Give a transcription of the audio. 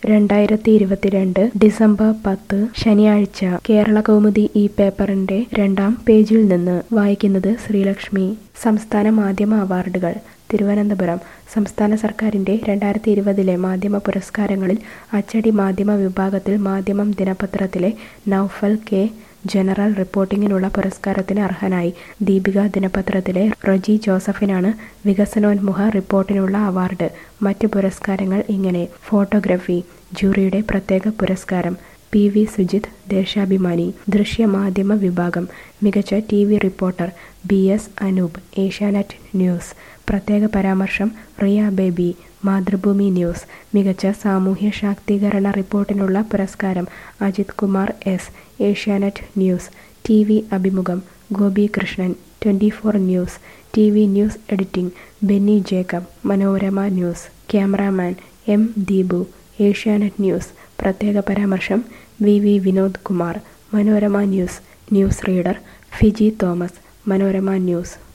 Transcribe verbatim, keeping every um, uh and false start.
രണ്ടായിരത്തി ഇരുപത്തിരണ്ട് ഡിസംബർ പത്ത് ശനിയാഴ്ച കേരളകൗമുദി ഈ പേപ്പറിന്റെ രണ്ടാം പേജിൽ നിന്ന് വായിക്കുന്നത് ശ്രീലക്ഷ്മി. സംസ്ഥാന മാധ്യമ അവാർഡുകൾ തിരുവനന്തപുരം. സംസ്ഥാന സർക്കാരിന്റെ രണ്ടായിരത്തി ഇരുപതിലെ മാധ്യമ പുരസ്കാരങ്ങളിൽ അച്ചടി മാധ്യമ വിഭാഗത്തിൽ മാധ്യമം ദിനപത്രത്തിലെ നൗഫൽ കെ ജനറൽ റിപ്പോർട്ടിങ്ങിനുള്ള പുരസ്കാരത്തിന് അർഹനായി. ദീപിക ദിനപത്രത്തിലെ റജി ജോസഫിനാണ് വികസനോന്മുഖ റിപ്പോർട്ടിനുള്ള അവാർഡ്. മറ്റ് പുരസ്കാരങ്ങൾ ഇങ്ങനെ: ഫോട്ടോഗ്രഫി ജൂറിയുടെ പ്രത്യേക പുരസ്കാരം പി വി സുജിത് ദേശാഭിമാനി. ദൃശ്യമാധ്യമ വിഭാഗം മികച്ച T V reporter B S Anoop Asianet news. പ്രത്യേക പരാമർശം റിയ ബേബി മാതൃഭൂമി ന്യൂസ്. മികച്ച സാമൂഹ്യ ശാക്തീകരണ റിപ്പോർട്ടിനുള്ള പുരസ്കാരം Ajith Kumar S Asianet news. T V അഭിമുഖം Gopi Krishnan twenty four news. T V news editing Benny Jacob Manorama news. Cameraman M Deepu Asianet news. പ്രത്യേക പരാമർശം V V Vinod Kumar Manorama news. News reader Fiji Thomas Manorama news.